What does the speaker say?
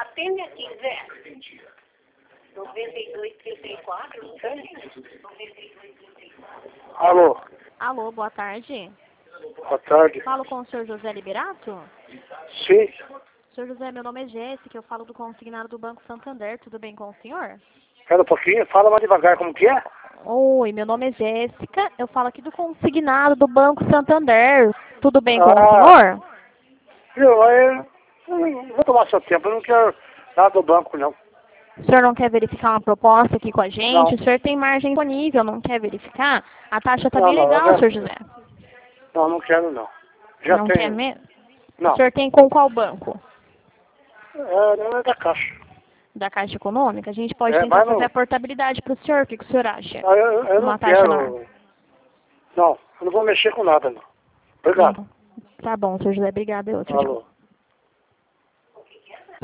Atende aqui, Zé. 9234, não sei. 9234. Alô, Alô, boa tarde. boa tarde. Falo com o senhor José Liberato? Sim, Senhor José, meu nome é Jéssica, eu falo do consignado do Banco Santander, tudo bem com o senhor? espera um pouquinho, fala mais devagar, como que é? Oi, meu nome é Jéssica, eu falo aqui do consignado do Banco Santander, tudo bem com o Ah. senhor? Eu não vou tomar seu tempo, eu não quero nada do banco, não. O senhor não quer verificar uma proposta aqui com a gente? Não. O senhor tem margem disponível, não quer verificar? A taxa está Não, bem não, legal, eu já- senhor José. Não, não quero, não. Já não tenho. quer mesmo? Não, O senhor tem com qual banco? não é da Caixa. Da Caixa Econômica? A gente pode É, tentar mas fazer não, a portabilidade para o senhor, o que o senhor acha? eu Uma não taxa quero. menor. Não, eu não vou mexer com nada, não. Obrigado. Tá bom, senhor José, obrigada. Tchau, tchau. Alô.